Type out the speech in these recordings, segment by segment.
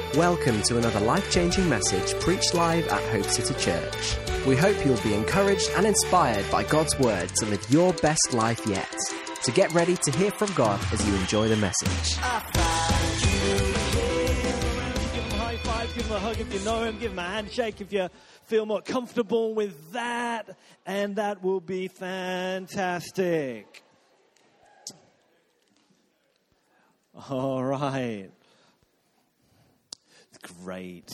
Welcome to another life-changing message preached live at Hope City Church. We hope you'll be encouraged and inspired by God's word to live your best life yet. So get ready to hear from God as you enjoy the message. Give him a high five, give him a hug if you know him, give him a handshake if you feel more comfortable with that, and that will be fantastic. All right. Great.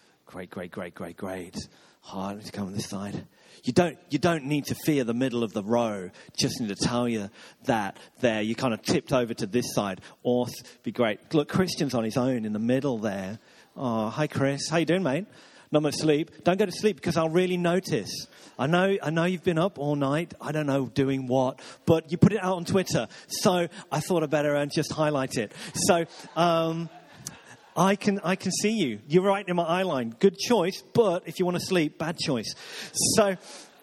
Hard to come on this side. You don't need to fear the middle of the row. Just need to tell you that there. You kind of tipped over to this side. Be great. Look, Christian's on his own in the middle there. Oh, hi Chris. How you doing, mate? Not much sleep. Don't go to sleep because I'll really notice. I know you've been up all night. I don't know doing what, but you put it out on Twitter. So I thought I'd better just highlight it. So, I can see you. You're right in my eye line. Good choice, but if you want to sleep, bad choice. So,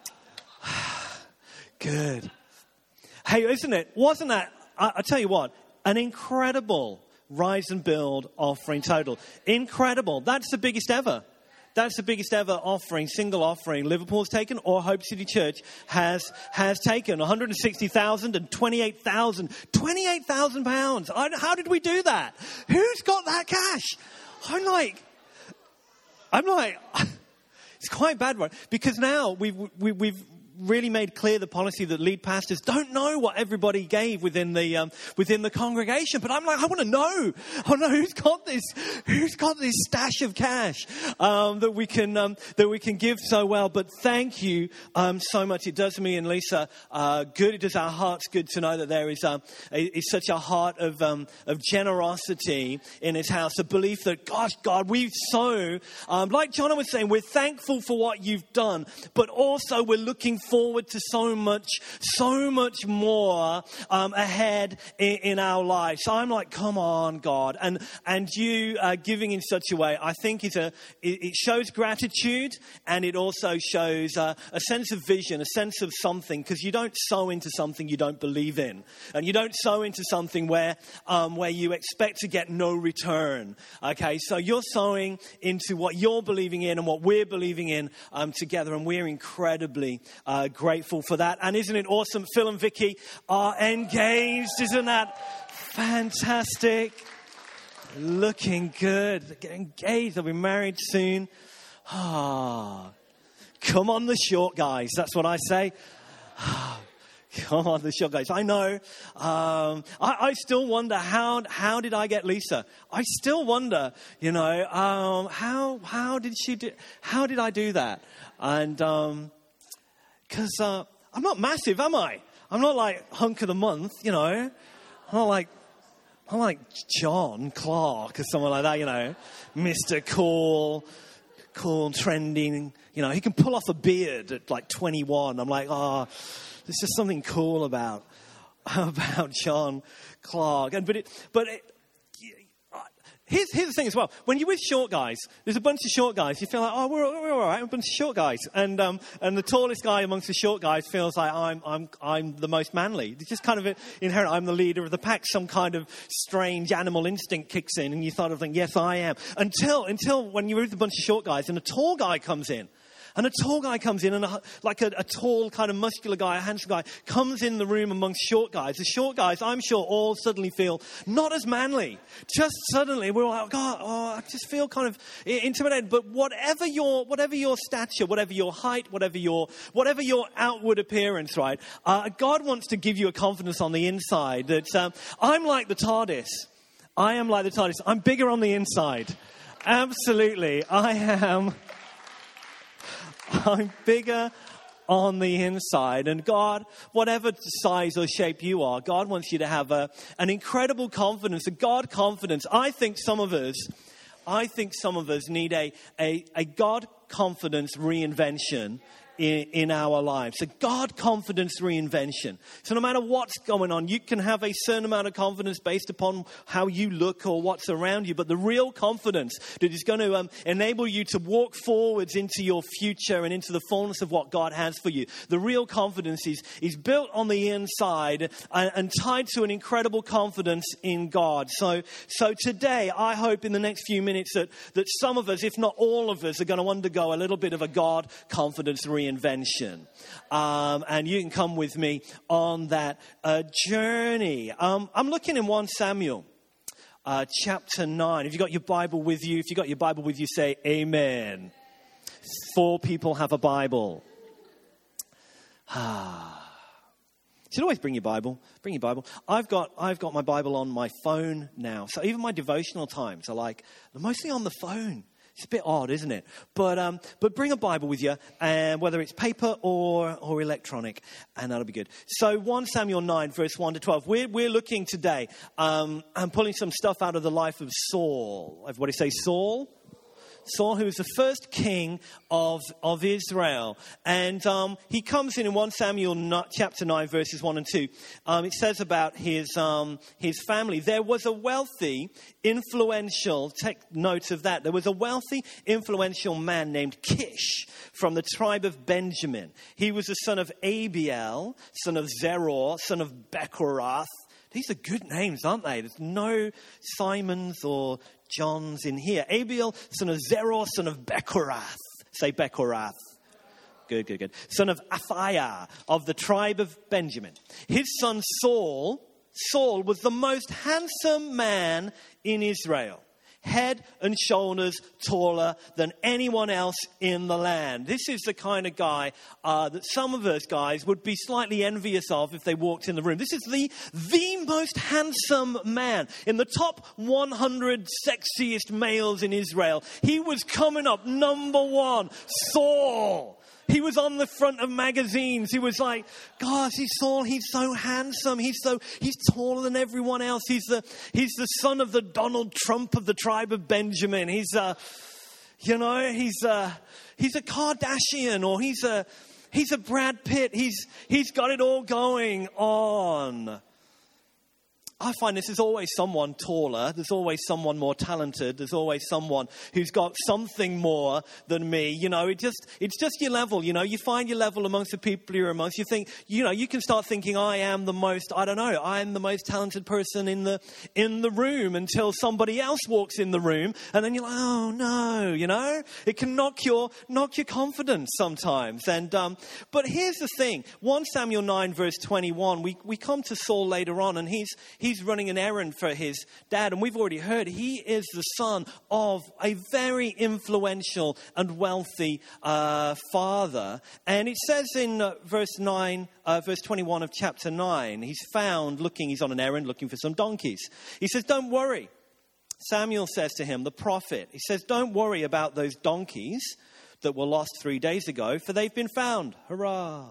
good. Hey, wasn't that, I tell you what, an incredible Rise and Build offering total. Incredible. That's the biggest ever. That's the biggest ever offering, single offering Liverpool's taken or Hope City Church has taken. 160,000 and 28,000. 28,000 pounds. How did we do that? Who's got that cash? I'm like, it's quite bad, right? Because now we've really made clear the policy that lead pastors don't know what everybody gave within the congregation. But I'm like, I want to know who's got this stash of cash that we can give so well. But thank you so much. It does me and Lisa good. It does our hearts good to know that there is such a heart of generosity in His house. A belief that, gosh, God, we've so like John was saying, we're thankful for what you've done, but also we're looking forward to so much more ahead in our lives. So I'm like, come on, God, and you giving in such a way, I think it shows gratitude, and it also shows a sense of vision, a sense of something, because you don't sow into something you don't believe in, and you don't sow into something where you expect to get no return. Okay, so you're sowing into what you're believing in and what we're believing in together, and we're incredibly grateful for that. And isn't it awesome? Phil and Vicky are engaged. Isn't that fantastic? Looking good. They're getting engaged. They'll be married soon. Come on, the short guys. That's what I say. Come on, the short guys. I know. I still wonder how did I get Lisa? I still wonder, how did she do? How did I do that? And because I'm not massive, am I? I'm not like hunk of the month, I'm not like John Clark or someone like that, Mr. Cool, trending. He can pull off a beard at like 21. I'm like, there's just something cool about John Clark. Here's the thing as well. When you're with short guys, there's a bunch of short guys. You feel like, we're all right, we're a bunch of short guys. And the tallest guy amongst the short guys feels like I'm the most manly. It's just kind of inherent. I'm the leader of the pack. Some kind of strange animal instinct kicks in, and you sort of think, yes, I am. Until when you're with a bunch of short guys, and a tall guy comes in. And a tall guy comes in, and a tall, kind of muscular guy, a handsome guy, comes in the room amongst short guys. The short guys, I'm sure, all suddenly feel not as manly. Just suddenly, we're like, God, I just feel kind of intimidated. But whatever your stature, whatever your height, whatever your outward appearance, right? God wants to give you a confidence on the inside that I'm like the TARDIS. I am like the TARDIS. I'm bigger on the inside. Absolutely, I am. I'm bigger on the inside. And God, whatever size or shape you are, God wants you to have an incredible confidence, a God confidence. I think some of us need a God confidence reinvention in our lives. So God confidence reinvention. So no matter what's going on, you can have a certain amount of confidence based upon how you look or what's around you. But the real confidence that is going to enable you to walk forwards into your future and into the fullness of what God has for you. The real confidence is built on the inside and tied to an incredible confidence in God. So today, I hope in the next few minutes that some of us, if not all of us, are going to undergo a little bit of a God confidence reinvention. And you can come with me on that journey. I'm looking in 1 Samuel chapter 9. If you've got your Bible with you, say amen. 4 people have a Bible. You should always bring your Bible. Bring your Bible. I've got my Bible on my phone now. So even my devotional times are mostly on the phone. It's a bit odd, isn't it? But bring a Bible with you, and whether it's paper or electronic, and that'll be good. So 1 Samuel 9, verse 1 to 12. We're looking today. I'm pulling some stuff out of the life of Saul. Everybody say Saul. Saul, who was the first king of Israel. And he comes in 1 Samuel chapter 9, verses 1 and 2. It says about his family. There was a wealthy, influential, take note of that. There was a wealthy, influential man named Kish from the tribe of Benjamin. He was the son of Abiel, son of Zeror, son of Bechorath. These are good names, aren't they? There's no Simons or Johns in here. Abiel, son of Zeror, son of Bechorath. Say Bechorath. Good. Son of Aphiah of the tribe of Benjamin. His son Saul was the most handsome man in Israel. Head and shoulders taller than anyone else in the land. This is the kind of guy that some of us guys would be slightly envious of if they walked in the room. This is the most handsome man. In the top 100 sexiest males in Israel, he was coming up number 1. Saul. He was on the front of magazines. He was like, gosh, Saul, he's so handsome. He's taller than everyone else. He's the son of the Donald Trump of the tribe of Benjamin. He's a Kardashian, or he's a Brad Pitt. He's got it all going on. I find there's always someone taller. There's always someone more talented. There's always someone who's got something more than me. It's just your level. You find your level amongst the people you're amongst. You think, you can start thinking, I am the most talented person in the room, until somebody else walks in the room, and then you're like, oh no, it can knock your confidence sometimes. And but here's the thing: 1 Samuel 9 verse 21. We come to Saul later on, and he's running an errand for his dad. And we've already heard he is the son of a very influential and wealthy father. And it says in verse 21 of chapter 9, he's on an errand looking for some donkeys. He says, don't worry. Samuel says to him, the prophet, he says, don't worry about those donkeys that were lost 3 days ago, for they've been found. Hurrah.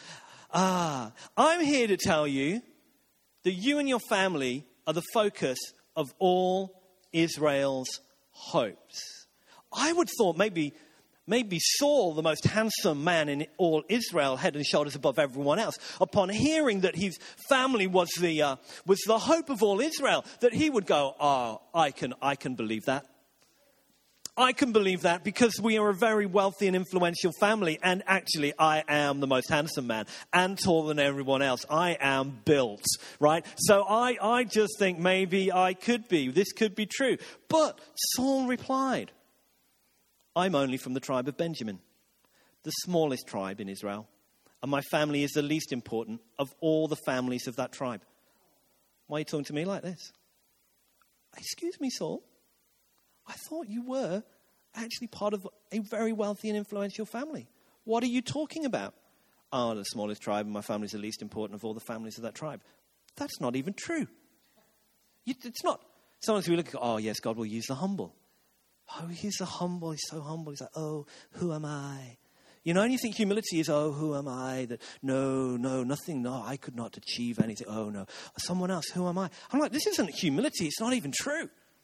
I'm here to tell you that you and your family are the focus of all Israel's hopes. I would thought maybe Saul, the most handsome man in all Israel, head and shoulders above everyone else, upon hearing that his family was the hope of all Israel, that he would go, oh, I can believe that. I can believe that, because we are a very wealthy and influential family, and actually I am the most handsome man and taller than everyone else. I am built, right? So I just think maybe this could be true. But Saul replied, I'm only from the tribe of Benjamin, the smallest tribe in Israel, and my family is the least important of all the families of that tribe. Why are you talking to me like this? Excuse me, Saul. I thought you were actually part of a very wealthy and influential family. What are you talking about? Oh, the smallest tribe, and my family is the least important of all the families of that tribe. That's not even true. It's not. Sometimes we look at, oh, yes, God will use the humble. Oh, he's the humble. He's so humble. He's like, oh, who am I? And you think humility is, oh, who am I? That no, nothing. No, I could not achieve anything. Oh, no. Someone else, who am I? I'm like, this isn't humility. It's not even true.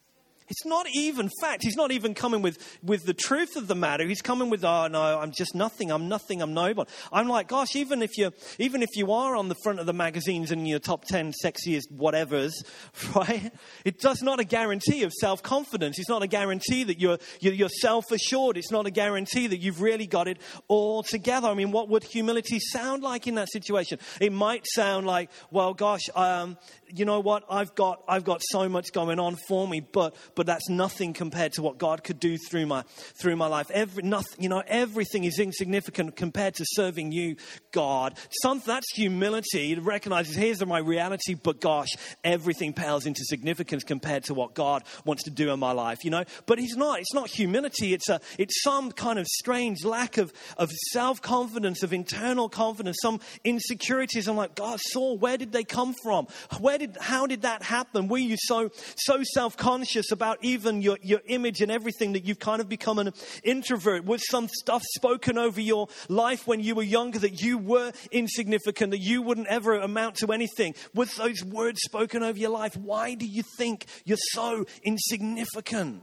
It's not even fact. He's not even coming with the truth of the matter. He's coming with, oh no, I'm just nothing. I'm nothing. I'm nobody. I'm like, gosh, even if you are on the front of the magazines and your top 10 sexiest whatevers, right? It does not a guarantee of self-confidence. It's not a guarantee that you're self-assured. It's not a guarantee that you've really got it all together. I mean, what would humility sound like in that situation? It might sound like, well, gosh, you know what? I've got so much going on for me, but that's nothing compared to what God could do through my life. Everything is insignificant compared to serving you, God. That's humility. It recognizes, here's my reality, but gosh, everything pales into significance compared to what God wants to do in my life, But it's not humility. It's some kind of strange lack of self-confidence, of internal confidence, some insecurities. I'm like, God, Saul, where did they come from? How did that happen? Were you so self-conscious about even your image and everything that you've kind of become an introvert? Was some stuff spoken over your life when you were younger that you were insignificant, that you wouldn't ever amount to anything? Was those words spoken over your life? Why do you think you're so insignificant?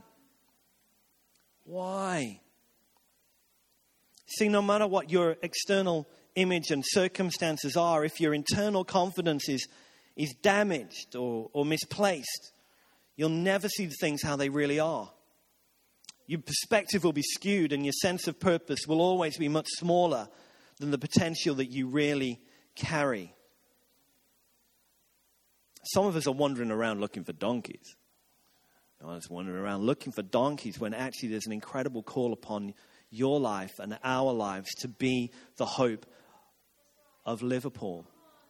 Why? See, no matter what your external image and circumstances are, if your internal confidence is damaged or misplaced, you'll never see things how they really are. Your perspective will be skewed and your sense of purpose will always be much smaller than the potential that you really carry. Some of us are wandering around looking for donkeys. I was wandering around looking for donkeys when actually there's an incredible call upon your life and our lives to be the hope of Liverpool.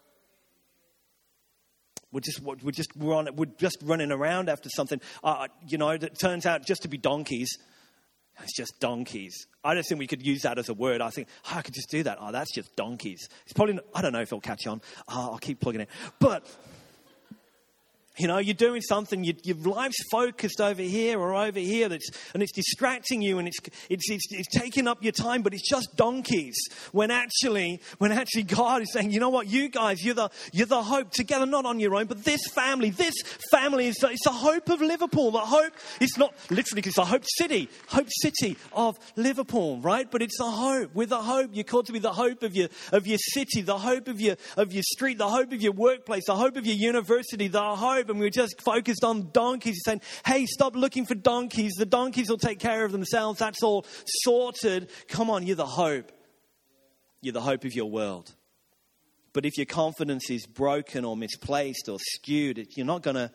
We're just running around after something, that turns out just to be donkeys. It's just donkeys. I don't think we could use that as a word. I think, I could just do that. Oh, that's just donkeys. It's probably, I don't know if it'll catch on. I'll keep plugging it. But, you're doing something, your life's focused over here or over here, and it's distracting you, and it's taking up your time, but it's just donkeys. When actually God is saying, you know what, you guys, you're the hope together, not on your own, but this family is it's the hope of Liverpool. The hope, it's not literally, because it's the hope city of Liverpool, right? But it's the hope. We're the hope. You're called to be the hope of your city, the hope of your street, the hope of your workplace, the hope of your university, the hope. And we're just focused on donkeys. He's saying, hey, stop looking for donkeys. The donkeys will take care of themselves. That's all sorted. Come on, you're the hope. You're the hope of your world. But if your confidence is broken or misplaced or skewed, you're not going to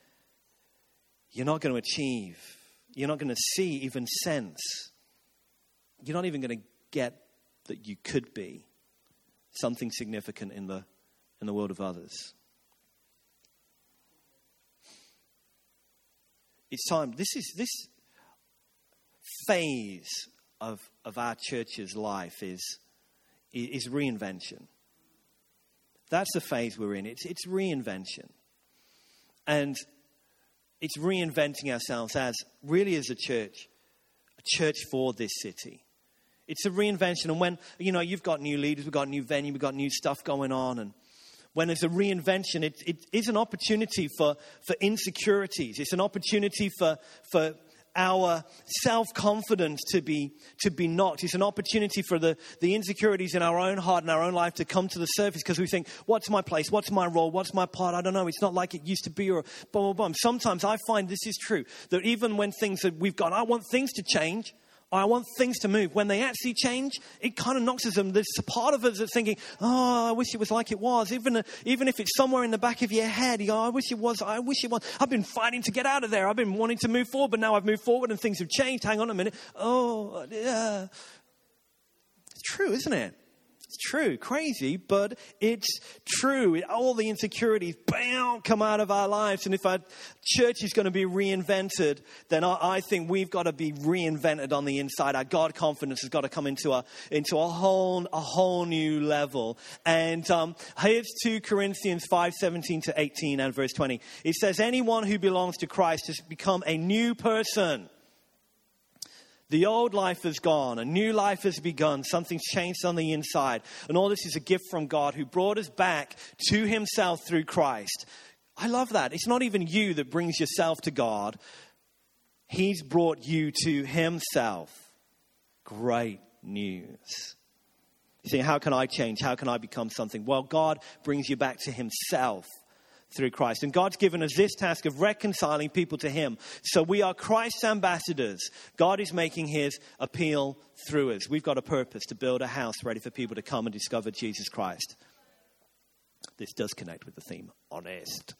achieve. You're not going to see, even sense. You're not even going to get that you could be something significant in the world of others. It's time. This phase of our church's life is reinvention. That's the phase we're in. It's reinvention, and it's reinventing ourselves as a church for this city. It's a reinvention, and when you've got new leaders, we've got new venue, we've got new stuff going on, and when there's a reinvention, it is an opportunity for insecurities. It's an opportunity for our self-confidence to be knocked. It's an opportunity for the insecurities in our own heart and our own life to come to the surface, because we think, what's my place? What's my role? What's my part? I don't know. It's not like it used to be, or blah, blah, blah. Sometimes I find this is true, that even when things that we've got, I want things to change, I want things to move. When they actually change, it kind of knocks us in. There's a part of us that's thinking, oh, I wish it was like it was. Even if it's somewhere in the back of your head, you go, I wish it was. I've been fighting to get out of there. I've been wanting to move forward, but now I've moved forward and things have changed. Hang on a minute. Oh, yeah. It's true, isn't it? It's true. Crazy, but it's true. All the insecurities, bam, come out of our lives. And if our church is going to be reinvented, then I think we've got to be reinvented on the inside. Our God confidence has got to come into a whole new level. And here's 2 Corinthians 5:17 to 18 and verse 20. It says, anyone who belongs to Christ has become a new person. The old life is gone. A new life has begun. Something's changed on the inside. And all this is a gift from God who brought us back to himself through Christ. I love that. It's not even you that brings yourself to God. He's brought you to himself. Great news. You see, how can I change? How can I become something? Well, God brings you back to himself through Christ. And God's given us this task of reconciling people to him. So we are Christ's ambassadors. God is making his appeal through us. We've got a purpose to build a house ready for people to come and discover Jesus Christ. This does connect with the theme, honest.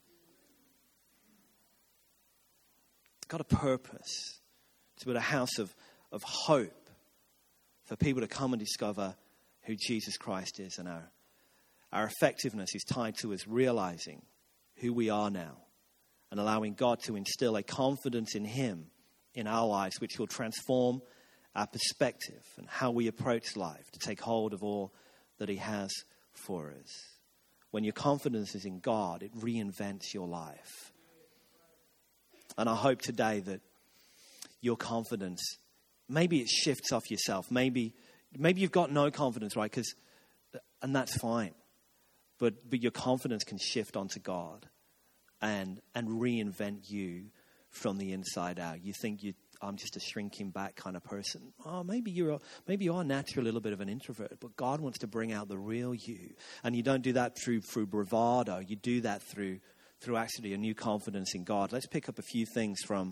Got a purpose to build a house of hope for people to come and discover who Jesus Christ is. And our effectiveness is tied to us realizing who we are now and allowing God to instill a confidence in him in our lives, which will transform our perspective and how we approach life to take hold of all that he has for us. When your confidence is in God, it reinvents your life. And I hope today that your confidence, maybe it shifts off yourself. Maybe you've got no confidence, right? And that's fine. But your confidence can shift onto God and reinvent you from the inside out. You think I'm just a shrinking back kind of person. Oh, maybe you are naturally a little bit of an introvert, but God wants to bring out the real you. And you don't do that through bravado. You do that through actually a new confidence in God. Let's pick up a few things from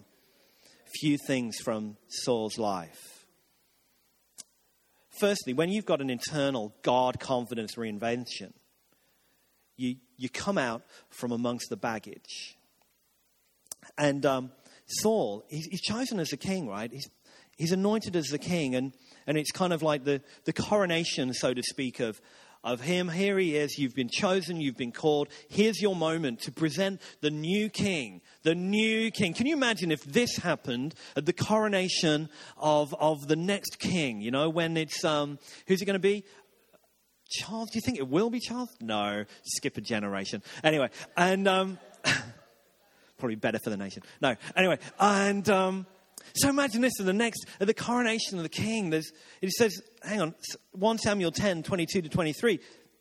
Saul's life. Firstly, when you've got an internal God confidence reinvention, you come out from amongst the baggage. And Saul, he's chosen as a king, right? He's anointed as the king, and it's kind of like the coronation, so to speak, of him. Here he is. You've been chosen. You've been called. Here's your moment to present the new king. The new king. Can you imagine if this happened at the coronation of the next king? You know, when it's who's it going to be? Charles? Do you think it will be Charles? No. Skip a generation. Anyway, and probably better for the nation. No. Anyway, and so imagine this at the coronation of the king. It says, hang on, 1 Samuel 10, 22 to 23.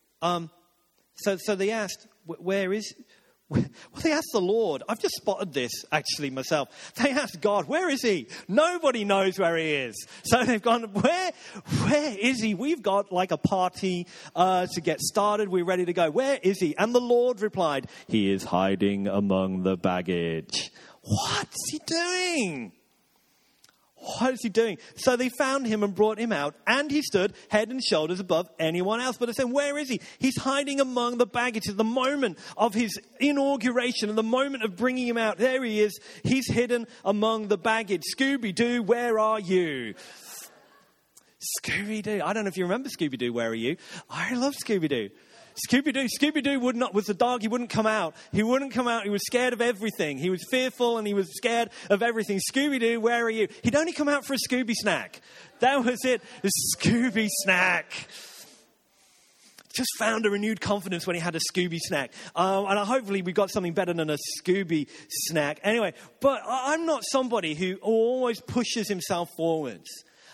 So they asked, where is? Well, they asked the Lord. I've just spotted this actually myself. They asked God, where is he? Nobody knows where he is. So they've gone, where is he? We've got like a party to get started. We're ready to go. Where is he? And the Lord replied, he is hiding among the baggage. What's he doing? What is he doing? So they found him and brought him out, and he stood head and shoulders above anyone else. But they said, where is he? He's hiding among the baggage. At the moment of his inauguration, and the moment of bringing him out, there he is. He's hidden among the baggage. Scooby-Doo, where are you? Scooby-Doo. I don't know if you remember Scooby-Doo, where are you? I love Scooby-Doo. Scooby-Doo was the dog. He wouldn't come out. He was scared of everything. He was fearful and he was scared of everything. Scooby-Doo, where are you? He'd only come out for a Scooby snack. That was it. The Scooby snack. Just found a renewed confidence when he had a Scooby snack. And hopefully we got something better than a Scooby snack. Anyway, but I'm not somebody who always pushes himself forwards.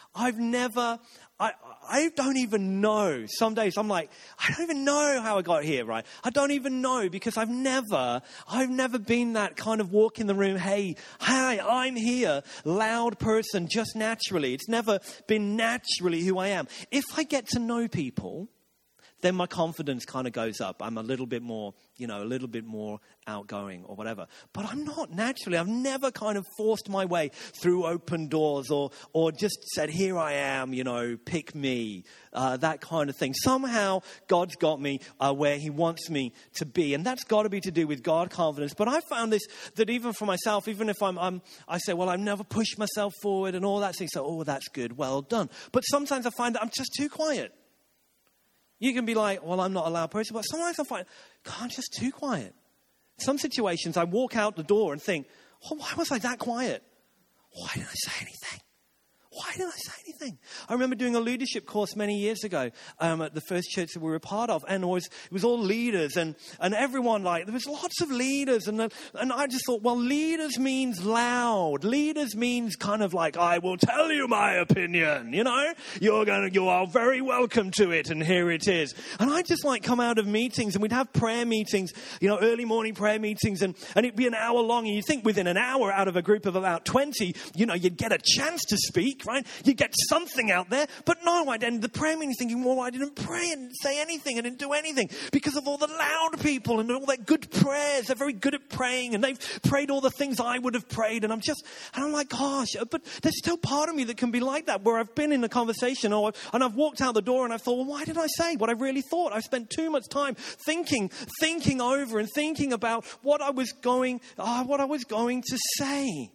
I don't even know. Some days I'm like, I don't even know how I got here, right? I don't even know because I've never been that kind of walk in the room, hey, hi, I'm here, loud person, just naturally. It's never been naturally who I am. If I get to know people, then my confidence kind of goes up. I'm a little bit more outgoing or whatever. But I'm not naturally. I've never kind of forced my way through open doors or just said, here I am, pick me, that kind of thing. Somehow God's got me where he wants me to be. And that's got to be to do with God confidence. But I found this, that even for myself, even if I say, well, I've never pushed myself forward and all that thing. So, oh, that's good. Well done. But sometimes I find that I'm just too quiet. You can be like, well, I'm not a loud person. But sometimes I find, God, I'm just too quiet. Some situations I walk out the door and think, oh, why was I that quiet? Why didn't I say anything? Why why didn't I say anything? I remember doing a leadership course many years ago at the first church that we were a part of. And it was all leaders and everyone, like, there was lots of leaders. And I just thought, well, leaders means loud. Leaders means kind of like, I will tell you my opinion, you know. You are very welcome to it, and here it is. And I just like come out of meetings, and we'd have prayer meetings, you know, early morning prayer meetings, and it'd be an hour long. And you'd think within an hour out of a group of about 20, you know, you'd get a chance to speak, right? You'd get something out there. But no, I'd end the prayer meeting thinking, well, I didn't pray and say anything. I didn't do anything because of all the loud people and all their good prayers. They're very good at praying, and they've prayed all the things I would have prayed. And I'm like, gosh, but there's still part of me that can be like that, where I've been in a conversation and I've walked out the door and I thought, well, why did I say what I really thought? I spent too much time thinking over and thinking about what I was going to say.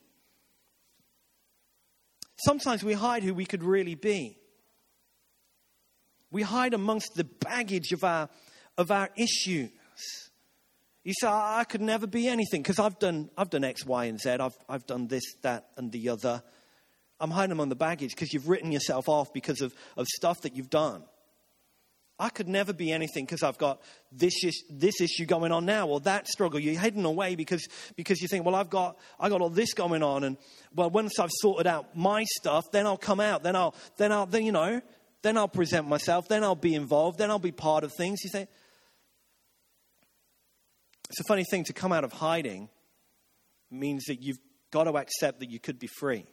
Sometimes we hide who we could really be. We hide amongst the baggage of our issues. You say, I could never be anything because I've done X, Y, and Z. I've done this, that, and the other. I'm hiding among the baggage because you've written yourself off because of stuff that you've done. I could never be anything because I've got this issue going on now, or that struggle. You're hidden away because you think, well, I got all this going on, and well, once I've sorted out my stuff, then I'll come out, then I'll present myself, then I'll be involved, then I'll be part of things. You think it's a funny thing to come out of hiding means that you've got to accept that you could be free.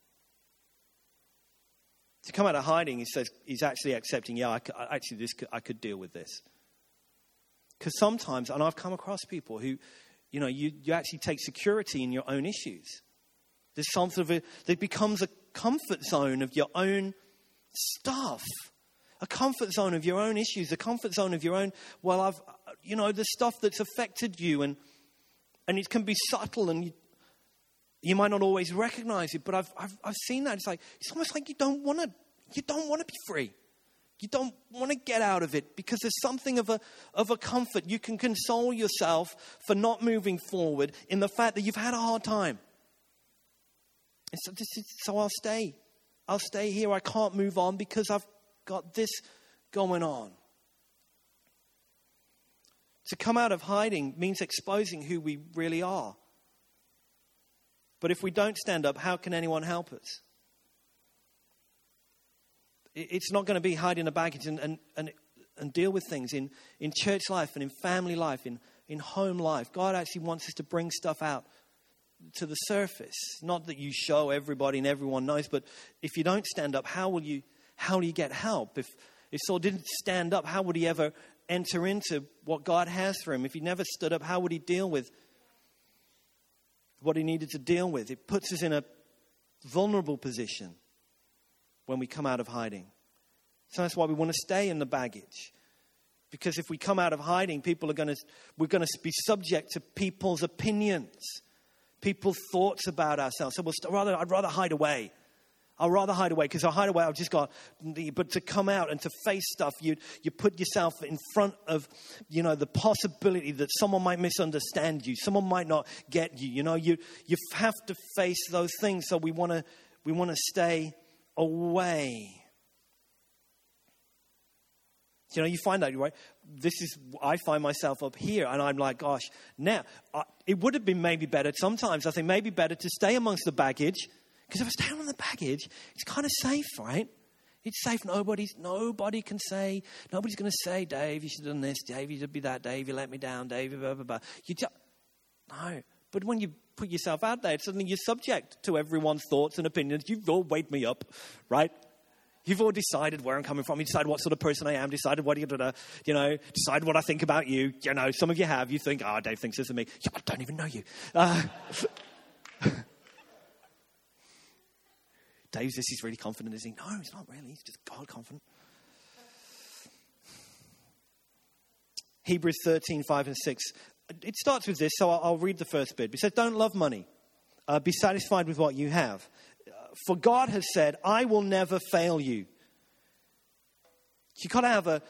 To come out of hiding, he says he's actually accepting, I could deal with this. Because sometimes, and I've come across people who, you know, you actually take security in your own issues. There's something that becomes a comfort zone of your own stuff, a comfort zone of your own issues, a comfort zone of your own. Well, the stuff that's affected you, and it can be subtle, and you might not always recognize it, but I've seen that. It's almost like you don't want to be free. You don't want to get out of it because there's something of a comfort. You can console yourself for not moving forward in the fact that you've had a hard time. And so I'll stay. I'll stay here. I can't move on because I've got this going on. To come out of hiding means exposing who we really are. But if we don't stand up, how can anyone help us? It's not going to be hiding a baggage and deal with things in church life and in family life, in home life. God actually wants us to bring stuff out to the surface. Not that you show everybody and everyone knows, but if you don't stand up, how will you get help? If Saul didn't stand up, how would he ever enter into what God has for him? If he never stood up, how would he deal with what he needed to deal with? It puts us in a vulnerable position when we come out of hiding. So that's why we want to stay in the baggage. Because if we come out of hiding, we're going to be subject to people's opinions, people's thoughts about ourselves. So I'd rather hide away. I'll rather hide away because I hide away. I've just got, but to come out and to face stuff, you put yourself in front of, the possibility that someone might misunderstand you. Someone might not get you. You have to face those things. So we want to stay away. You find that, right? I find myself up here and I'm like, gosh, now it would have been maybe better. Sometimes I think maybe better to stay amongst the baggage. Because if I stay on the baggage, it's kind of safe, right? It's safe. Nobody can say, nobody's going to say, Dave, you should have done this. Dave, you should be that. Dave, you let me down. Dave, blah, blah, blah. No. But when you put yourself out there, suddenly you're subject to everyone's thoughts and opinions. You've all weighed me up, right? You've all decided where I'm coming from. You decided what sort of person I am. Decided what decide what I think about you. Some of you have. You think, Dave thinks this of me. Yeah, I don't even know you. Dave says he's really confident, is he? No, he's not really. He's just God confident. Hebrews 13, 5 and 6. It starts with this, so I'll read the first bit. It says, don't love money. Be satisfied with what you have. For God has said, I will never fail you. You've got to have a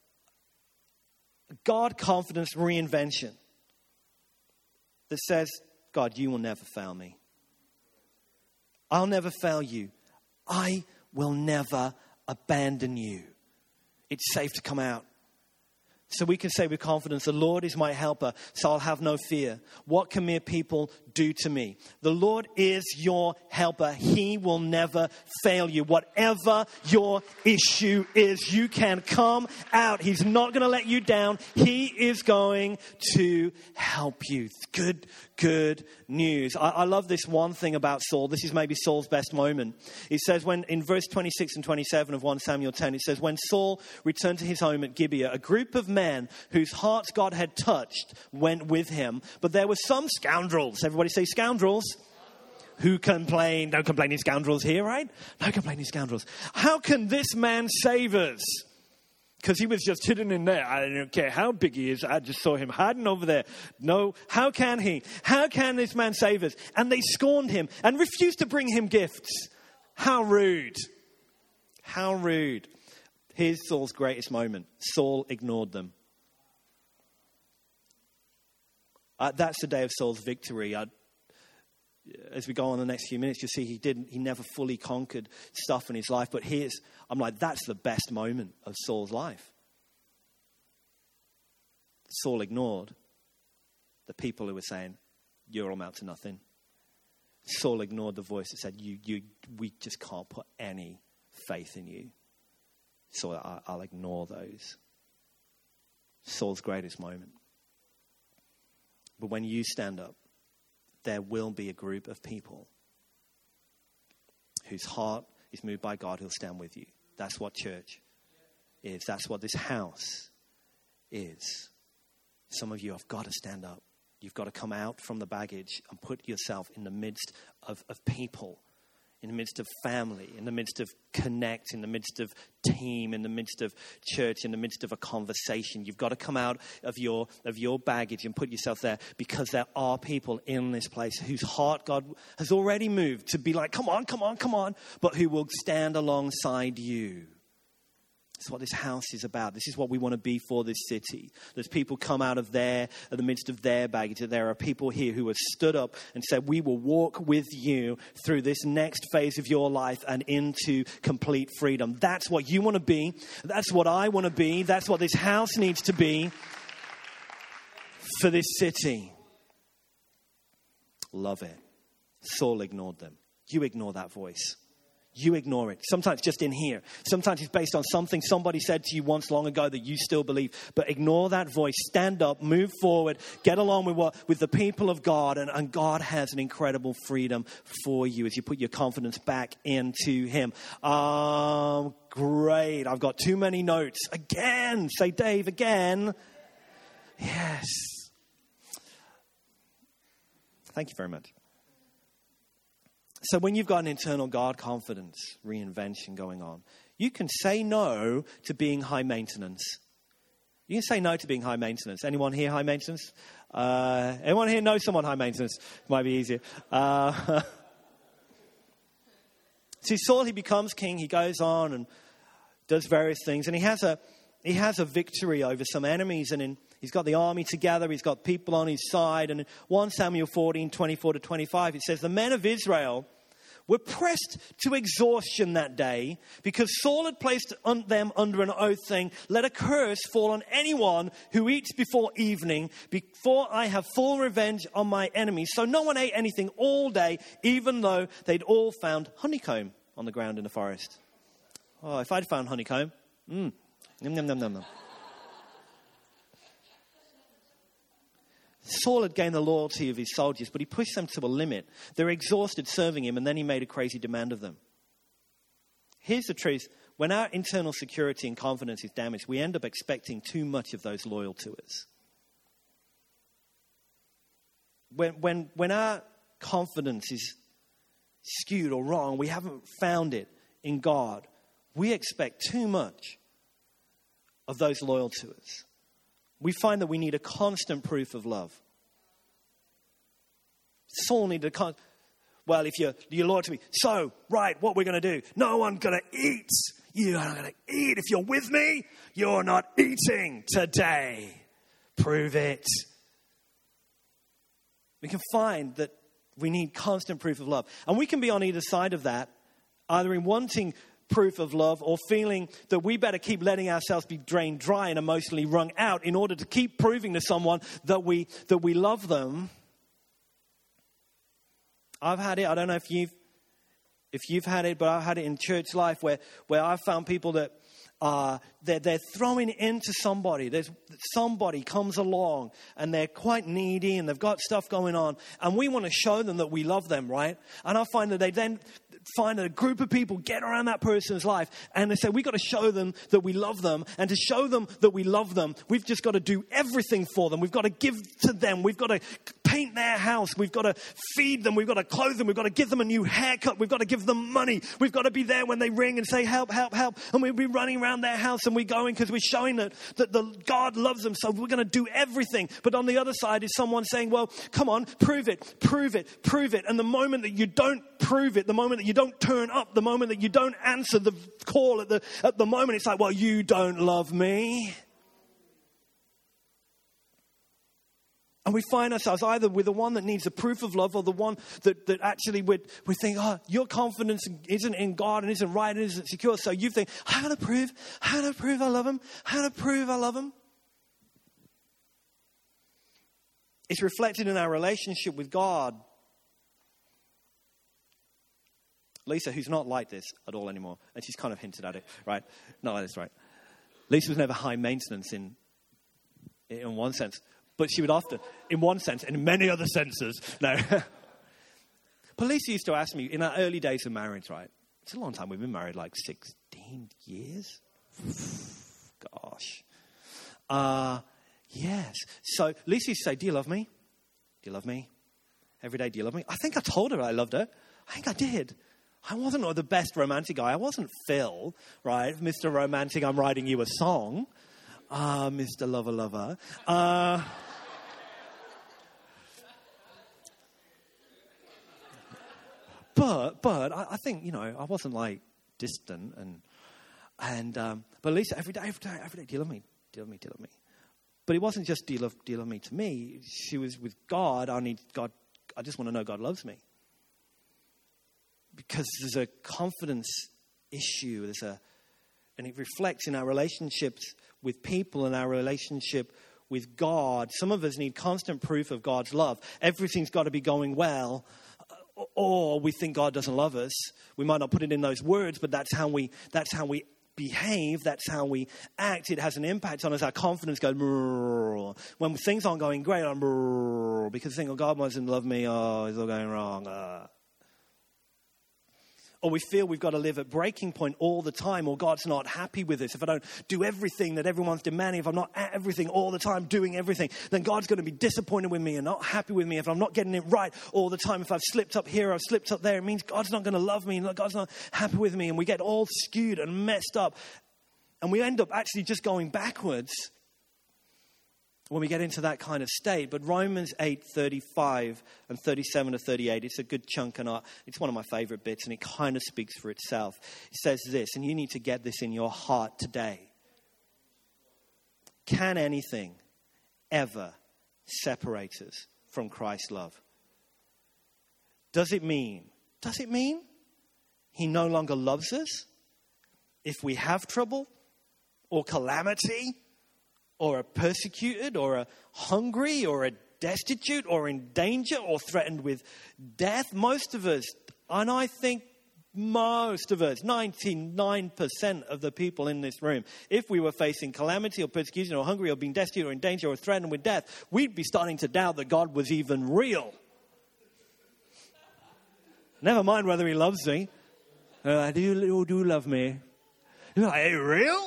God confidence reinvention that says, God, you will never fail me. I'll never fail you. I will never abandon you. It's safe to come out. So we can say with confidence, the Lord is my helper, so I'll have no fear. What can mere people do to me? The Lord is your helper. He will never fail you. Whatever your issue is, you can come out. He's not going to let you down. He is going to help you. Good news. I love this one thing about Saul. This is maybe Saul's best moment. It says when in verse 26 and 27 of 1 Samuel 10, it says, when Saul returned to his home at Gibeah, a group of men whose hearts God had touched went with him. But there were some scoundrels. Everybody say scoundrels. Who complain? No complaining scoundrels here, right? No complaining scoundrels. How can this man save us? Because he was just hidden in there. I don't care how big he is. I just saw him hiding over there. No, how can he? How can this man save us? And they scorned him and refused to bring him gifts. How rude. How rude. Here's Saul's greatest moment. Saul ignored them. That's the day of Saul's victory. As we go on the next few minutes, you'll see he never fully conquered stuff in his life. But I'm like, that's the best moment of Saul's life. Saul ignored the people who were saying, you're all amount to nothing. Saul ignored the voice that said, we just can't put any faith in you. So I'll ignore those. Saul's greatest moment. But when you stand up, there will be a group of people whose heart is moved by God who'll stand with you. That's what church is. That's what this house is. Some of you have got to stand up. You've got to come out from the baggage and put yourself in the midst of people, in the midst of family, in the midst of connect, in the midst of team, in the midst of church, in the midst of a conversation. You've got to come out of your baggage and put yourself there, because there are people in this place whose heart God has already moved to be like, come on, but who will stand alongside you. That's what this house is about. This is what we want to be for this city. There's people come out of the midst of their baggage. There are people here who have stood up and said, we will walk with you through this next phase of your life and into complete freedom. That's what you want to be. That's what I want to be. That's what this house needs to be for this city. Love it. Saul ignored them. You ignore that voice. You ignore it. Sometimes just in here. Sometimes it's based on something somebody said to you once long ago that you still believe. But ignore that voice. Stand up. Move forward. Get along with the people of God. And God has an incredible freedom for you as you put your confidence back into Him. Great. I've got too many notes. Again. Say, Dave, again. Yes. Thank you very much. So when you've got an internal God confidence reinvention going on, you can say no to being high maintenance. You can say no to being high maintenance. Anyone here high maintenance? Anyone here know someone high maintenance? Might be easier. See, Saul, he becomes king. He goes on and does various things. And he has a victory over some enemies. And he's got the army together. He's got people on his side. And in 1 Samuel 14, 24 to 25, it says, the men of Israel were pressed to exhaustion that day because Saul had placed them under an oath saying, let a curse fall on anyone who eats before evening, before I have full revenge on my enemies. So no one ate anything all day, even though they'd all found honeycomb on the ground in the forest. Oh, if I'd found honeycomb, yum, yum, yum, yum, yum. Saul had gained the loyalty of his soldiers, but he pushed them to a limit. They were exhausted serving him, and then he made a crazy demand of them. Here's the truth. When our internal security and confidence is damaged, we end up expecting too much of those loyal to us. When our confidence is skewed or wrong, we haven't found it in God, we expect too much of those loyal to us. We find that we need a constant proof of love. Saul needed well, if you're loyal to me, so, right, what we're going to do? No one's going to eat. You're not going to eat. If you're with me, you're not eating today. Prove it. We can find that we need constant proof of love. And we can be on either side of that. either in wanting proof of love or feeling that we better keep letting ourselves be drained dry and emotionally wrung out in order to keep proving to someone that we love them. I've had it. I don't know if you've had it, but I've had it in church life where I've found people that they're throwing into somebody. Somebody comes along and they're quite needy and they've got stuff going on, and we want to show them that we love them, right? And I find that they then find a group of people get around that person's life and they say, we've got to show them that we love them. And to show them that we love them, we've just got to do everything for them. We've got to give to them. We've got to paint their house. We've got to feed them. We've got to clothe them. We've got to give them a new haircut. We've got to give them money. We've got to be there when they ring and say, help, help, help. And we'll be running around their house and we're going because we're showing that the God loves them. So we're going to do everything. But on the other side is someone saying, well, come on, prove it, prove it, prove it. And the moment that you don't prove it, the moment that you don't turn up, the moment that you don't answer the call at the moment, it's like, well, you don't love me. And we find ourselves either with the one that needs the proof of love or the one that actually we think, oh, your confidence isn't in God and isn't right and isn't secure. So you think, how to prove I love him? How to prove I love him? It's reflected in our relationship with God. Lisa, who's not like this at all anymore, and she's kind of hinted at it, right? Not like this, right? Lisa was never high maintenance in one sense. But she would often, in one sense, and in many other senses, no. But Lisa used to ask me, in our early days of marriage, right? It's a long time. We've been married like 16 years. Gosh. Yes. So Lisa used to say, do you love me? Do you love me? Every day, do you love me? I think I told her I loved her. I think I did. I wasn't the best romantic guy. I wasn't Phil, right? Mr. Romantic, I'm writing you a song. Mr. Lover Lover. But I think, I wasn't like distant but Lisa, every day, do you love me? Do you love me? Do you love me? But it wasn't just do you love me to me. She was with God. I just want to know God loves me. Because there's a confidence issue. And it reflects in our relationships with people and our relationship with God. Some of us need constant proof of God's love. Everything's got to be going well, or we think God doesn't love us. We might not put it in those words, but that's how we behave. That's how we act. It has an impact on us. Our confidence goes, brrr. When things aren't going great, I'm brrr, because I think, God doesn't love me. Oh, it's all going wrong. Or we feel we've got to live at breaking point all the time, or God's not happy with us. If I don't do everything that everyone's demanding, if I'm not at everything all the time, doing everything, then God's going to be disappointed with me and not happy with me. If I'm not getting it right all the time, if I've slipped up here, I've slipped up there, it means God's not going to love me, and God's not happy with me. And we get all skewed and messed up. And we end up actually just going backwards when we get into that kind of state. But Romans 8:35 and 37 to 38, it's a good chunk, and it's one of my favorite bits, and it kind of speaks for itself. It says this, and you need to get this in your heart today. Can anything ever separate us from Christ's love? Does it mean he no longer loves us if we have trouble or calamity, or are persecuted, or are hungry, or are destitute, or in danger, or threatened with death? Most of us, and I think most of us, 99% of the people in this room, if we were facing calamity or persecution or hungry or being destitute or in danger or threatened with death, we'd be starting to doubt that God was even real. Never mind whether he loves me. Do you love me? You're like, hey, real?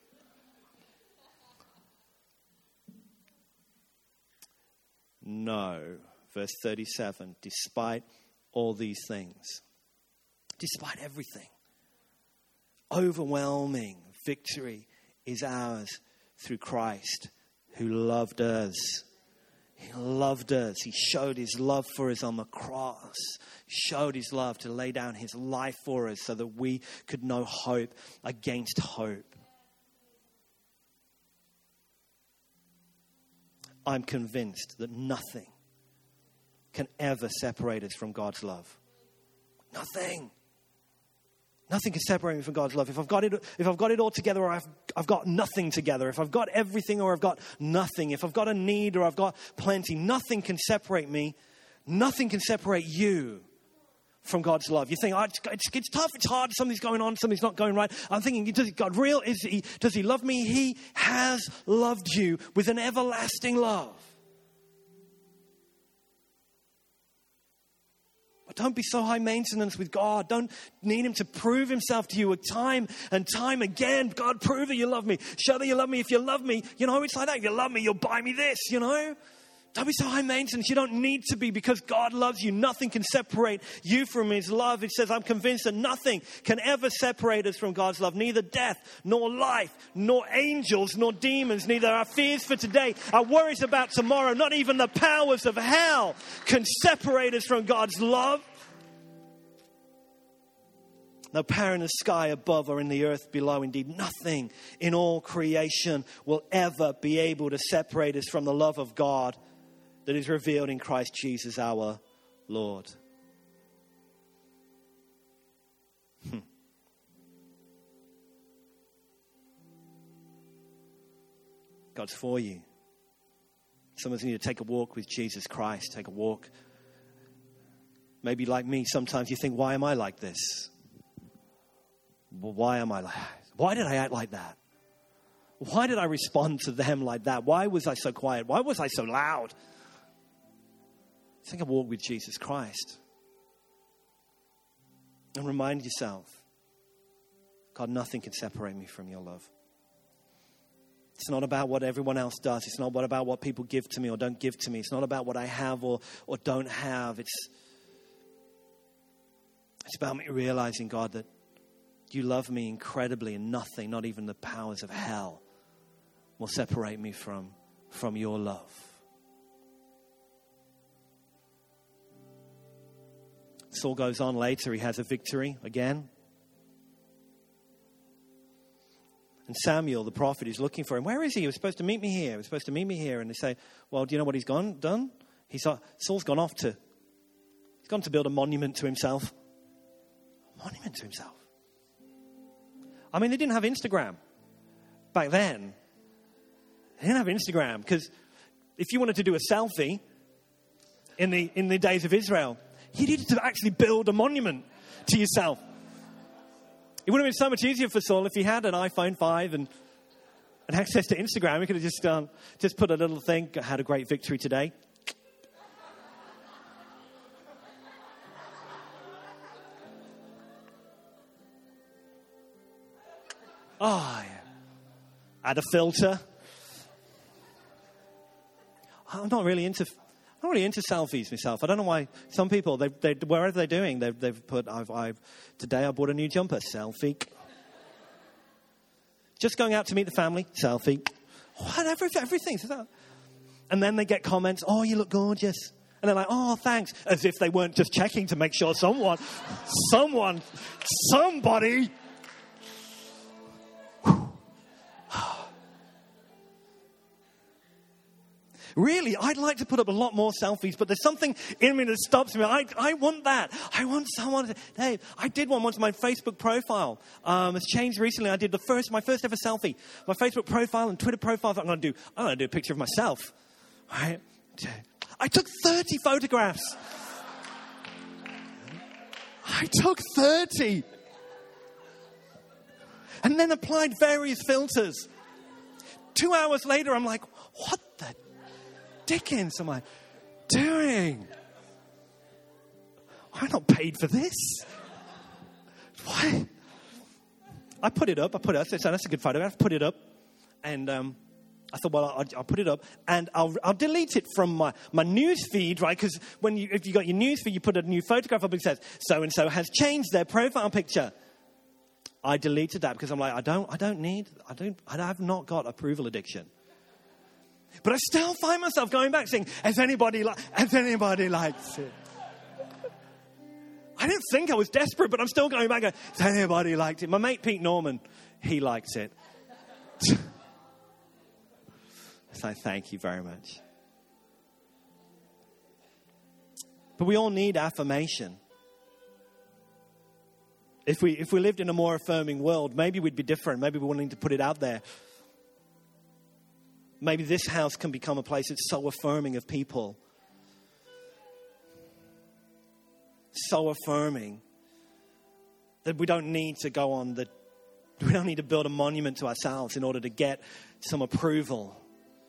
No. Verse 37, despite all these things, despite everything, overwhelming victory is ours through Christ who loved us. He loved us. He showed his love for us on the cross. He showed his love to lay down his life for us so that we could know hope against hope. I'm convinced that nothing can ever separate us from God's love. Nothing. Nothing can separate me from God's love. If I've got it all together, or I've got nothing together. If I've got everything or I've got nothing. If I've got a need or I've got plenty, nothing can separate me. Nothing can separate you from God's love. You think, it's tough, it's hard, something's going on, something's not going right. I'm thinking, is God real? Does he love me? He has loved you with an everlasting love. But don't be so high maintenance with God. Don't need him to prove himself to you time and time again. God, prove that you love me. Show that you love me. If you love me, it's like that. If you love me, you'll buy me this, Don't be so high maintenance. You don't need to be, because God loves you. Nothing can separate you from his love. It says, I'm convinced that nothing can ever separate us from God's love. Neither death, nor life, nor angels, nor demons. Neither our fears for today, our worries about tomorrow, not even the powers of hell can separate us from God's love. No power in the sky above or in the earth below. Indeed, nothing in all creation will ever be able to separate us from the love of God that is revealed in Christ Jesus our Lord. God's for you. Some of us need to take a walk with Jesus Christ. Take a walk. Maybe like me, sometimes you think, why am I like this? Well, why am I like that? Why did I act like that? Why did I respond to them like that? Why was I so quiet? Why was I so loud? Take a walk with Jesus Christ. And remind yourself, God, nothing can separate me from your love. It's not about what everyone else does. It's not about what people give to me or don't give to me. It's not about what I have or don't have. It's about me realizing, God, that you love me incredibly, and nothing, not even the powers of hell, will separate me from your love. Saul goes on later. He has a victory again. And Samuel, the prophet, is looking for him. Where is he? He was supposed to meet me here. He was supposed to meet me here. And they say, well, do you know what he's done? Saul's gone to build a monument to himself. A monument to himself. I mean, they didn't have Instagram back then. They didn't have Instagram, because if you wanted to do a selfie in the days of Israel, you needed to actually build a monument to yourself. It would have been so much easier for Saul if he had an iPhone 5 and access to Instagram. He could have just put a little thing, had a great victory today. Oh, yeah. Add a filter. I'm not really into selfies myself. I don't know why some people, they wherever they're doing, they've put, today I bought a new jumper, selfie. Just going out to meet the family, selfie. Whatever, everything. And then they get comments, oh, you look gorgeous. And they're like, oh, thanks. As if they weren't just checking to make sure somebody. Really, I'd like to put up a lot more selfies, but there's something in me that stops me. I want that. I want someone to... Hey, I did one once on my Facebook profile. It's changed recently. I did my first ever selfie. My Facebook profile and Twitter profile. I'm going to do a picture of myself. Right? I took 30 photographs. I took 30. And then applied various filters. 2 hours later, I'm like, what the dickens am I doing? I'm not paid for this. Why? I put it up. So that's a good photograph. Put it up. And I thought, well, I'll put it up. And I'll delete it from my news feed, right? Because if you got your news feed, you put a new photograph up and it says, so-and-so has changed their profile picture. I deleted that because I'm like, I have not got approval addiction. But I still find myself going back saying, has anybody liked it? I didn't think I was desperate, but I'm still going back going, has anybody liked it? My mate Pete Norman, he likes it. So thank you very much. But we all need affirmation. If we lived in a more affirming world, maybe we'd be different. Maybe we're willing to put it out there. Maybe this house can become a place that's so affirming of people. So affirming that we don't need to we don't need to build a monument to ourselves in order to get some approval.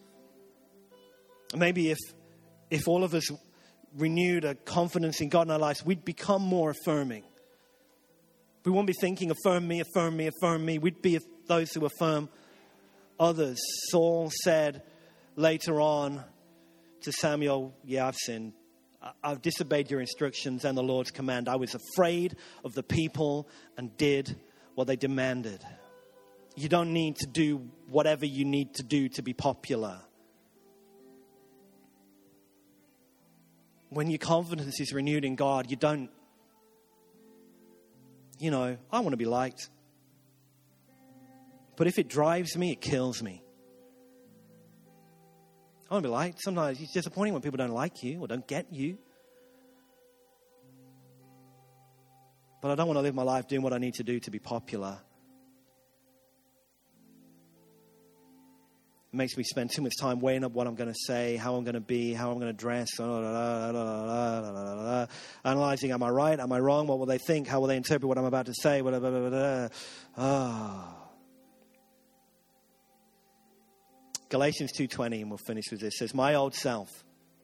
Maybe if all of us renewed a confidence in God in our lives, we'd become more affirming. We won't be thinking, affirm me, affirm me, affirm me. We'd be those who affirm others. Saul said later on to Samuel, yeah, I've sinned. I've disobeyed your instructions and the Lord's command. I was afraid of the people and did what they demanded. You don't need to do whatever you need to do to be popular. When your confidence is renewed in God, you don't, I want to be liked. But if it drives me, it kills me. I want to be liked. Sometimes it's disappointing when people don't like you or don't get you. But I don't want to live my life doing what I need to do to be popular. It makes me spend too much time weighing up what I'm going to say, how I'm going to be, how I'm going to dress, analyzing, am I right, am I wrong, what will they think, how will they interpret what I'm about to say, Galatians 2:20, and we'll finish with this, says, my old self,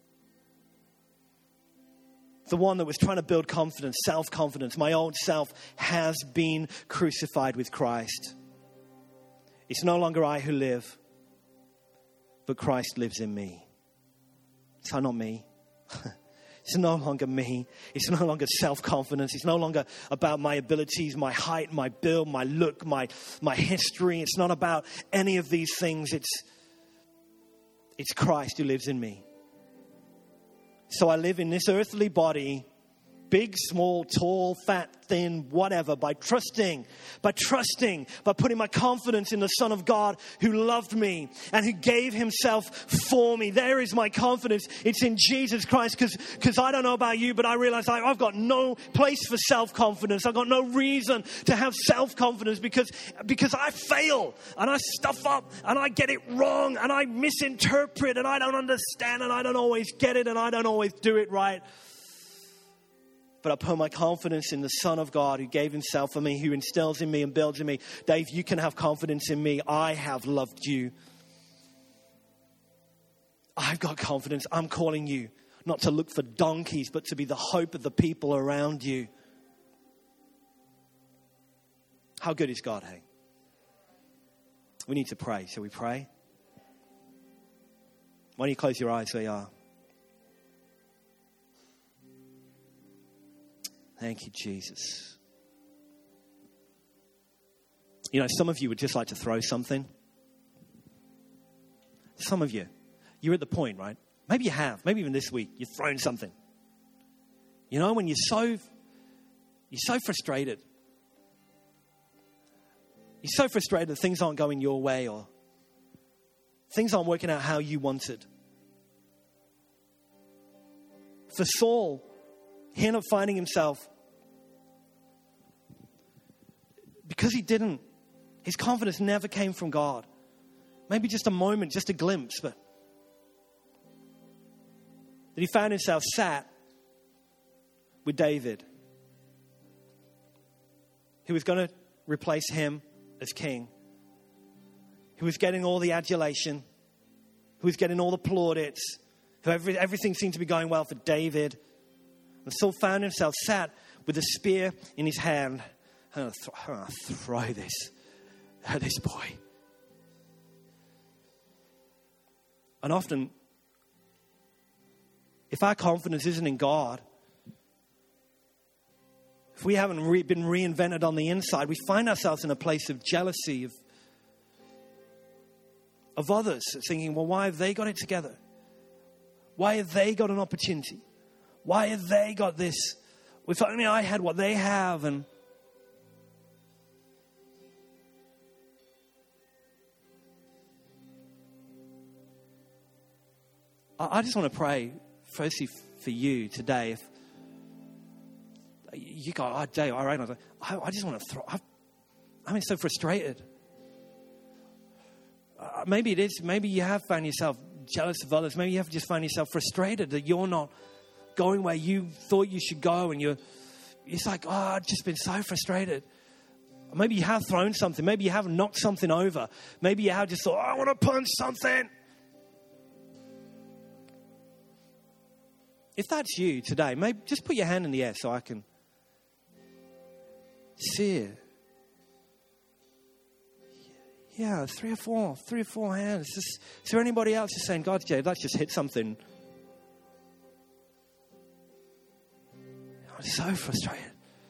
the one that was trying to build confidence, self-confidence, my old self has been crucified with Christ. It's no longer I who live, but Christ lives in me. So not me. It's no longer me. It's no longer self-confidence. It's no longer about my abilities, my height, my build, my look, my history. It's not about any of these things. It's Christ who lives in me. So I live in this earthly body, big, small, tall, fat, thin, whatever, by trusting, by putting my confidence in the Son of God who loved me and who gave himself for me. There is my confidence. It's in Jesus Christ, because I don't know about you, but I realize I've got no place for self-confidence. I've got no reason to have self-confidence because I fail and I stuff up and I get it wrong and I misinterpret and I don't understand and I don't always get it and I don't always do it right. But I put my confidence in the Son of God who gave himself for me, who instills in me and builds in me. Dave, you can have confidence in me. I have loved you. I've got confidence. I'm calling you not to look for donkeys, but to be the hope of the people around you. How good is God, hey? We need to pray. Shall we pray? Why don't you close your eyes where you are? Thank you, Jesus. Some of you would just like to throw something. Some of you, you're at the point, right? Maybe you have. Maybe even this week, you've thrown something. When you're so frustrated. You're so frustrated that things aren't going your way or things aren't working out how you wanted. For Saul, he ended up finding himself, because his confidence never came from God. Maybe just a moment, just a glimpse, but that he found himself sat with David, who was going to replace him as king, who was getting all the adulation, who was getting all the plaudits, who everything seemed to be going well for David. And Saul found himself sat with a spear in his hand. I'm going to throw this at this boy. And often, if our confidence isn't in God, if we haven't been reinvented on the inside, we find ourselves in a place of jealousy of others, thinking, well, why have they got it together? Why have they got an opportunity? Why have they got this? If only I had what they have. And I just want to pray, firstly, for you today. you go, oh, Dave, all right. I just want to throw. I'm so frustrated. Maybe it is. Maybe you have found yourself jealous of others. Maybe you have just found yourself frustrated that you're not going where you thought you should go, and it's like, oh, I've just been so frustrated. Maybe you have thrown something. Maybe you have knocked something over. Maybe you have just thought, oh, I want to punch something. If that's you today, maybe just put your hand in the air so I can see it. Yeah, three or four hands. Is there anybody else who's saying, God, Jay, that's just hit something? I'm so frustrated.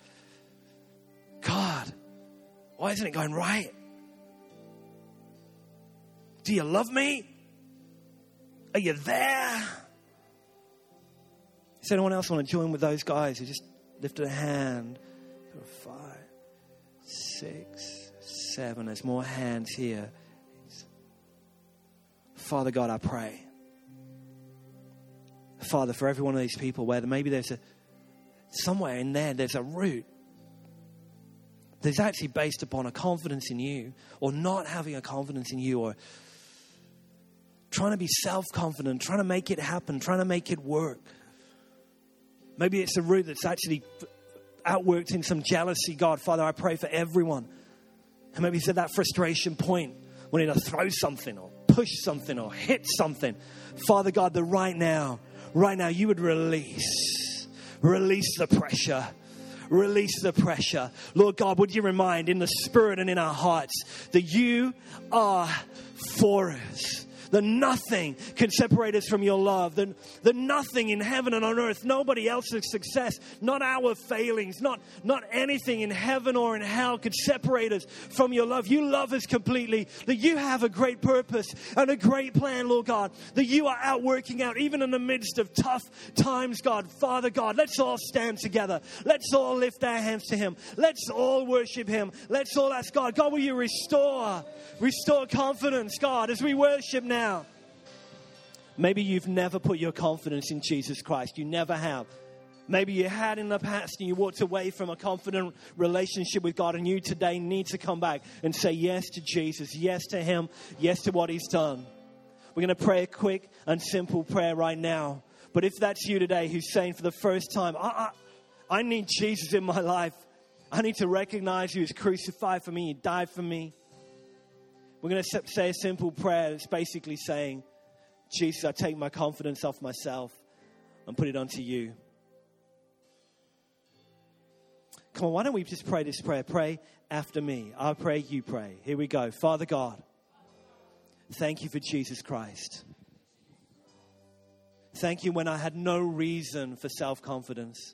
God, why isn't it going right? Do you love me? Are you there? Does anyone else want to join with those guys who just lifted a hand? 5, 6, 7. There's more hands here. Father God, I pray. Father, for every one of these people where maybe there's somewhere in there's a root that's actually based upon a confidence in you, or not having a confidence in you, or trying to be self-confident, trying to make it happen, trying to make it work. Maybe it's a root that's actually outworked in some jealousy. God, Father, I pray for everyone. And maybe it's at that frustration point when to throw something or push something or hit something. Father God, that right now you would release the pressure. Release the pressure. Lord God, would you remind in the spirit and in our hearts that you are for us. That nothing can separate us from your love. That nothing in heaven and on earth, nobody else's success, not our failings, not anything in heaven or in hell could separate us from your love. You love us completely. That you have a great purpose and a great plan, Lord God. That you are out working out even in the midst of tough times, God. Father God, let's all stand together. Let's all lift our hands to Him. Let's all worship Him. Let's all ask God, God, will you restore confidence, God, as we worship now. Maybe you've never put your confidence in Jesus Christ. You never have. Maybe you had in the past and you walked away from a confident relationship with God, and you today need to come back and say yes to Jesus, yes to Him, yes to what He's done. We're going to pray a quick and simple prayer right now. But if that's you today who's saying for the first time, I need Jesus in my life. I need to recognize He was crucified for me. He died for me. We're going to say a simple prayer that's basically saying, Jesus, I take my confidence off myself and put it onto you. Come on, why don't we just pray this prayer? Pray after me. I pray, you pray. Here we go. Father God, thank you for Jesus Christ. Thank you when I had no reason for self-confidence.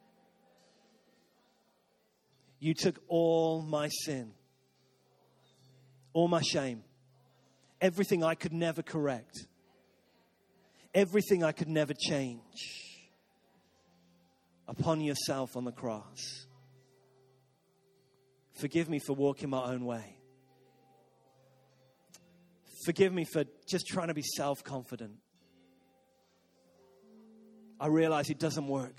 You took all my sin, all my shame, everything I could never correct, everything I could never change, upon yourself on the cross. Forgive me for walking my own way. Forgive me for just trying to be self-confident. I realize it doesn't work.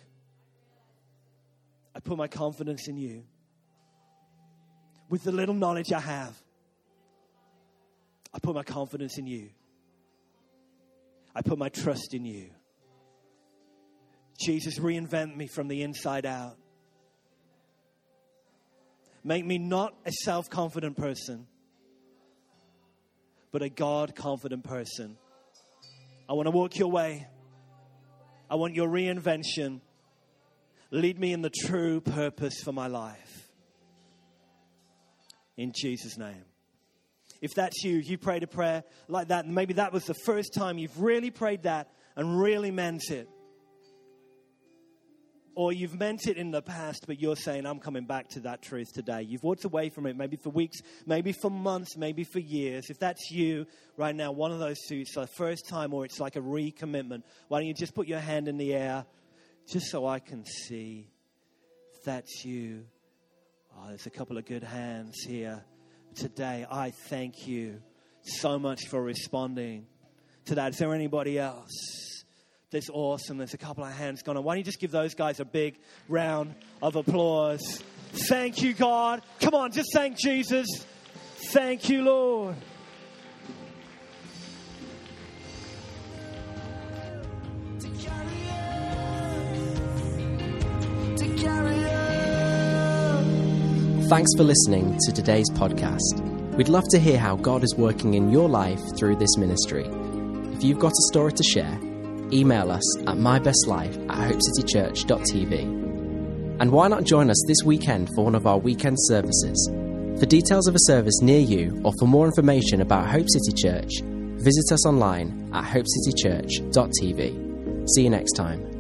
I put my confidence in you. With the little knowledge I have, I put my confidence in you. I put my trust in you. Jesus, reinvent me from the inside out. Make me not a self-confident person, but a God-confident person. I want to walk your way. I want your reinvention. Lead me in the true purpose for my life. In Jesus' name. If that's you, you prayed a prayer like that, and maybe that was the first time you've really prayed that and really meant it. Or you've meant it in the past, but you're saying, I'm coming back to that truth today. You've walked away from it maybe for weeks, maybe for months, maybe for years. If that's you right now, one of those two, it's the first time or it's like a recommitment. Why don't you just put your hand in the air just so I can see if that's you. Oh, there's a couple of good hands here today. I thank you so much for responding to that. Is there anybody else That's awesome. There's a couple of hands gone on. Why don't you just give those guys a big round of applause? Thank you, God. Come on, just thank Jesus. Thank you, Lord. Thanks for listening to today's podcast. We'd love to hear how God is working in your life through this ministry. If you've got a story to share, email us at mybestlife@hopecitychurch.tv. And why not join us this weekend for one of our weekend services? For details of a service near you or for more information about Hope City Church, visit us online at hopecitychurch.tv. See you next time.